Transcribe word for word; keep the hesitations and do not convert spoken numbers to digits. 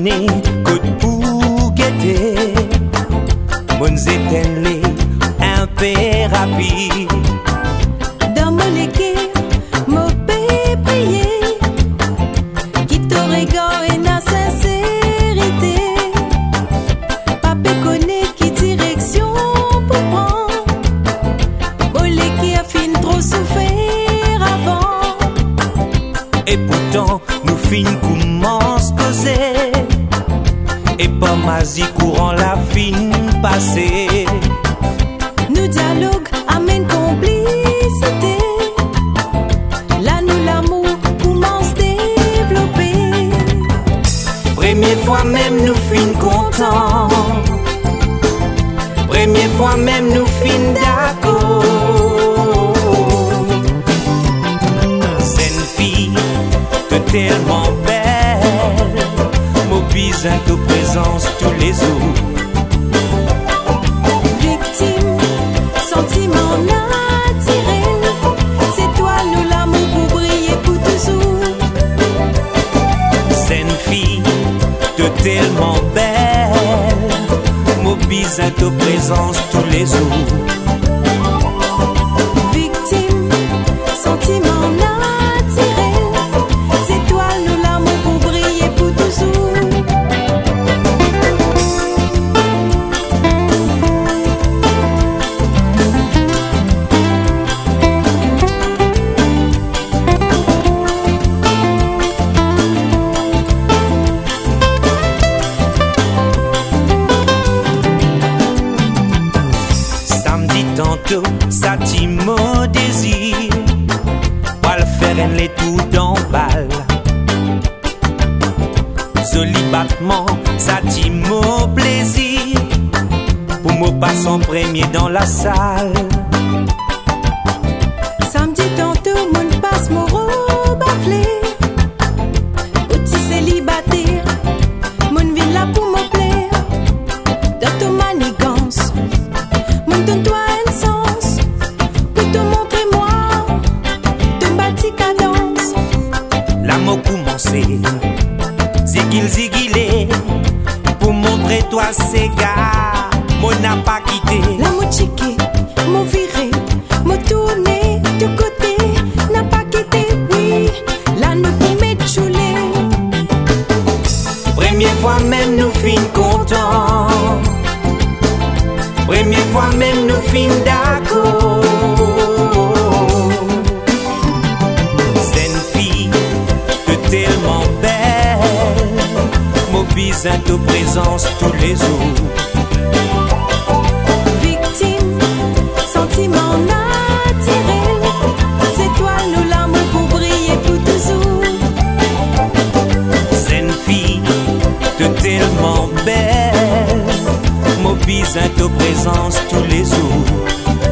tourner, côte pour guetter. Mon éteint les un peu rapide. Dans mon légué, mon paix prier, qui te regarde et la sincérité. Papa connaît qui direction pour prendre. Mon légué a fin trop souffert avant. Et pourtant, nous fin commence causer. Et pas mazi courant la fin passée. Nous dialogue amène complicité. Là nous l'amour commence développer. Première fois même nous fin contents. Première fois même nous fin d'accord. C'est une fille que tellement belle, mobile en ta présence tous les jours. Victime, sentiment naturel. C'est toi nous l'amour pour briller pour toujours. C'est une fille de tellement belle, mobile en ta présence tous les jours. Victime, sentiment naturel. C'est toi nous l'amour pour briller pour toujours. Samedi tantôt, ça t'y mon désir. Pas le faire en les tout dans balle. Joli battement, ça t'y mon plaisir. Pour moi passe en premier dans la salle. Samedi tantôt, mon passe mon robe baflé. Petit célibataire, mon vient là pour me plaire. Dans ton manigance, mon donne-toi un sens. Pour te montrer moi, te bâti cadence. L'amour commencé, c'est qu'il zigilé. Pour montrer toi ces gars, mon n'a pas quitté. L'amour chiqué, mon viré, mon tourné de côté. N'a pas quitté, oui. Là nous pour mettre choulé. Première fois même nous fin contents. Première fois même nous fin d'accord. C'est une fille que tellement belle, mobile en ta présence tous les jours. Victime, sentiment naturel. C'est toi nous l'amour pour briller pour toujours. C'est une fille de tellement belle, mobile en ta présence tous les jours.